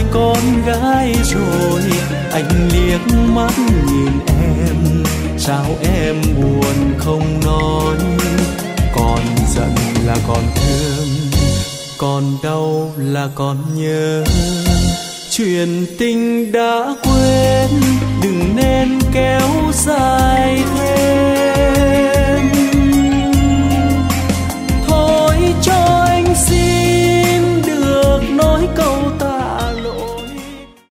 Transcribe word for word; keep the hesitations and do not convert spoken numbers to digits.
con gái rồi. Anh liếc mắt nhìn em, sao em buồn không nói. Còn giận là còn thương, còn đau là còn nhớ. Chuyện tình đã quên, đừng nên kéo dài